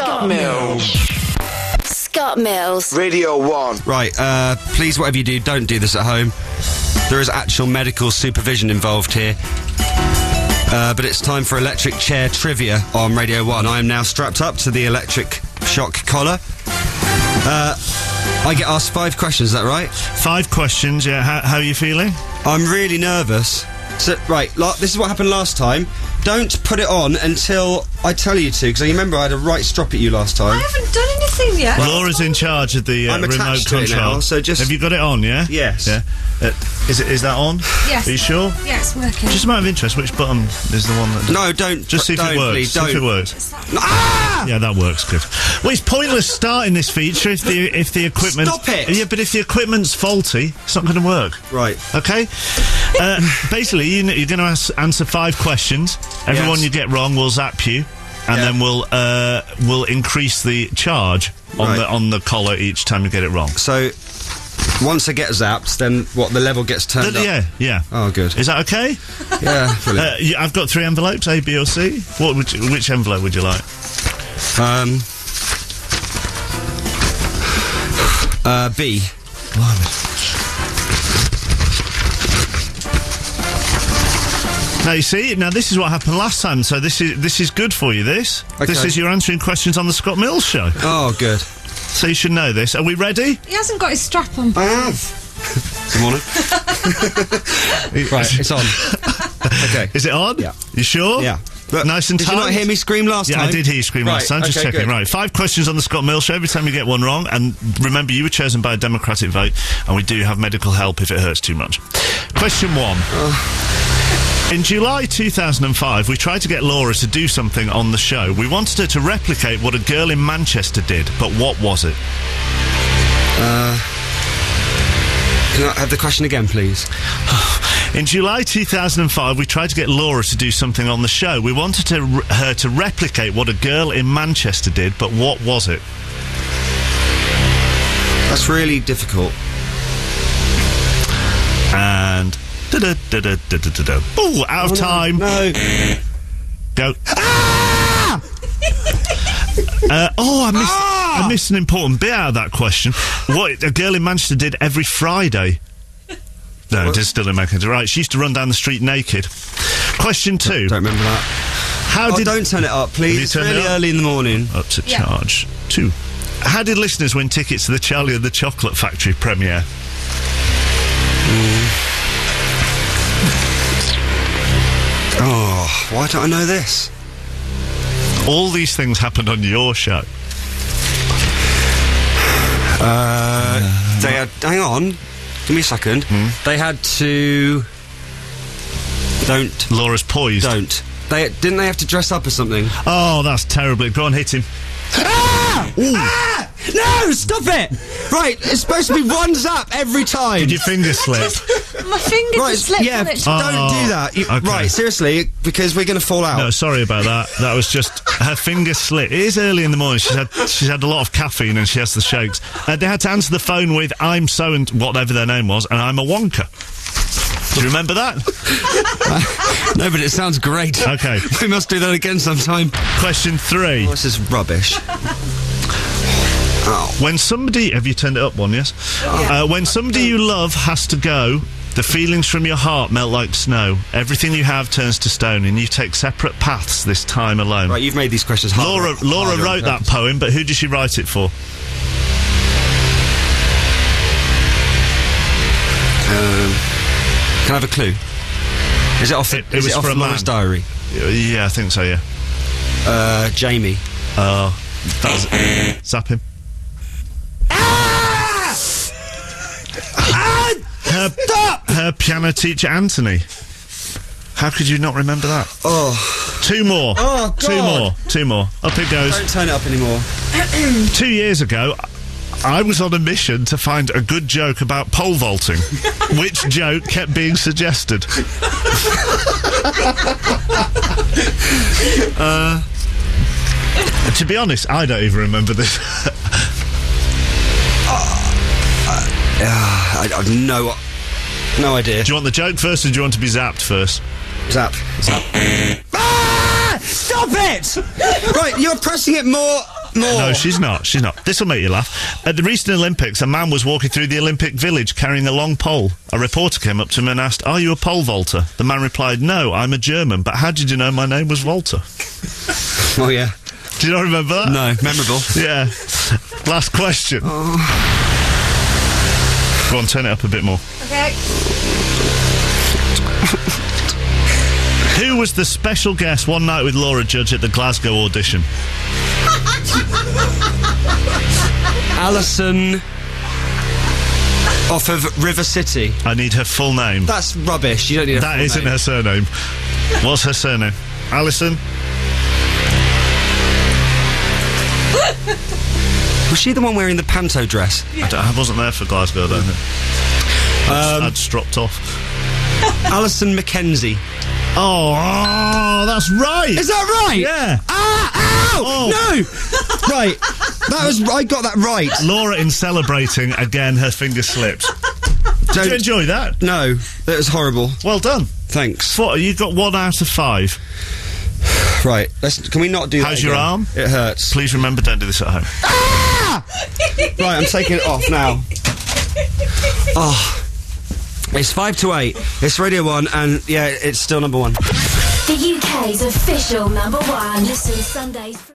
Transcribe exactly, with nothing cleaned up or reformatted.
Scott Mills. Scott Mills. Radio one. Right, uh, please, whatever you do, don't do this at home. There is actual medical supervision involved here. Uh, but it's time for electric chair trivia on Radio one. I am now strapped up to the electric shock collar. Uh, I get asked five questions, is that right? Five questions, yeah. How, how are you feeling? I'm really nervous. So, right, la- this is what happened last time. Don't put it on until I tell you to, because you remember I had a right strop at you last time. I haven't done anything yet. Well, Laura's in charge of the uh, I'm remote attached to control. it now, so just... Have you got it on, yeah? Yes. Yeah. Uh, is it? Is that on? Yes. Are you sure? Yeah, it's working. Just a matter of interest, which button is the one that... No, don't. Just see if don't, it works. Please, see if don't. it works. Ah! Yeah, that works good. Well, it's pointless starting this feature if the if the equipment... Stop it! Yeah, but if the equipment's faulty, it's not going to work. Right. Okay? uh, basically, you, you're going to answer five questions. Everyone Yes. you get wrong will zap you, and Yeah. then we'll uh, we'll increase the charge on Right. the on the collar each time you get it wrong. So, once I get zapped, then what, the level gets turned Th- up? yeah, yeah. Oh, good. Is that okay? Yeah, brilliant. Uh, yeah, I've got three envelopes, A, B, or C. What would you, which envelope would you like? Um... Uh, B. Now you see, now this is what happened last time, so this is this is good for you, this. Okay. This is you're answering questions on the Scott Mills show. Oh, good. So you should know this. Are we ready? He hasn't got his strap on. I have. Good morning. Right, it's on. Okay. Is it on? Yeah. You sure? Yeah. But Nice and did tight. you not hear me scream last Yeah, time? I did hear you scream last Right, time. Just okay, checking. good. Right, five questions on the Scott Mills show. Every time you get one wrong, and remember, you were chosen by a democratic vote, and we do have medical help if it hurts too much. Question one. In July two thousand five, we tried to get Laura to do something on the show. We wanted her to replicate what a girl in Manchester did, but what was it? Uh, can I have the question again, please? In July two thousand five, we tried to get Laura to do something on the show. We wanted to, her to replicate what a girl in Manchester did, but what was it? That's really difficult. And... Da-da-da-da-da-da-da. Ooh, out of Oh, no, time. No. Go. Ah! uh, oh, I missed, Ah! I missed an important bit out of that question. What a girl in Manchester did every Friday. No, it is still in Manchester. Right, she used to run down the street naked. Question two. Don't remember that. How Oh, did... don't turn it up, Have please. you It's turned it really up? early in the morning. Up to Yeah. charge. Two. How did listeners win tickets to the Charlie and the Chocolate Factory premiere? Oh, why don't I know this? All these things happened on your show. Uh, they had... Hang on. Give me a second. Hmm? They had to... Don't. Laura's poised. Don't. They Didn't they have to dress up as something? Oh, that's terribly... Go on, hit him. Ah! Ah! No, stop it! Right, it's supposed to be one zap every time. Did your finger slip? My fingers Right, are slipped yeah, on it. Oh, don't do that. You, okay. Right, seriously, because we're going to fall out. No, sorry about that. That was just her finger slipped. It is early in the morning. She's had she's had a lot of caffeine and she has the shakes. Uh, they had to answer the phone with "I'm so and whatever their name was," and I'm a Wonka. Do you remember that? No, but it sounds great. Okay. We must do that again sometime. Question three. Oh, this is rubbish. Oh. When somebody... Have you turned it up one, yes? Uh, when somebody you love has to go, the feelings from your heart melt like snow. Everything you have turns to stone, and you take separate paths this time alone. Right, you've made these questions harder. Laura, Laura harder on wrote that purpose. poem, but who did she write it for? Um, can I have a clue? Is it off, It- it is was it off for a Laura's man. diary? Yeah, I think so, yeah. Uh, Jamie. Oh, that's... Zap him. Her, her piano teacher, Anthony. How could you not remember that? Oh. Two more. Oh, Two God. more. Two more. Up it goes. Don't turn it up anymore. Two years ago, I was on a mission to find a good joke about pole vaulting. Which joke kept being suggested? uh, to be honest, I don't even remember this. Uh, I, I've no... No idea. Do you want the joke first, or do you want to be zapped first? Zap. Zap. Ah! Stop it! Right, you're pressing it more more. No, she's not. She's not. This will make you laugh. At the recent Olympics, a man was walking through the Olympic Village carrying a long pole. A reporter came up to him and asked, "Are you a pole vaulter?" The man replied, "No, I'm a German, but how did you know my name was Walter?" Oh, yeah. Do you not remember that? No, memorable. Yeah. Last question. Oh. Go on, turn it up a bit more. Okay. Who was the special guest one night with Laura Judge at the Glasgow audition? Alison off of River City. I need her full name. That's rubbish. You don't need a That full isn't name. her surname. What's her surname? Alison? Was she the one wearing the panto dress? I, don't- I wasn't there for Glasgow, I don't think. Um, I'd just dropped off. Alison Mackenzie. Oh, oh, that's right. Is that right? Yeah. Ah! Ow! Oh. No! Right. That was... I got that right. Laura, in celebrating, again, her finger slipped. Did Don't- you enjoy that? No. That was horrible. Well done. Thanks. What, you got one out of five. Right. Let's... Can we not do that How's your again? arm? It hurts. Please remember, don't do this at home. Ah! Right, I'm taking it off now. Oh. It's five to eight. It's Radio one, and yeah, it's still number one. The U K's official number one. Listen Sundays.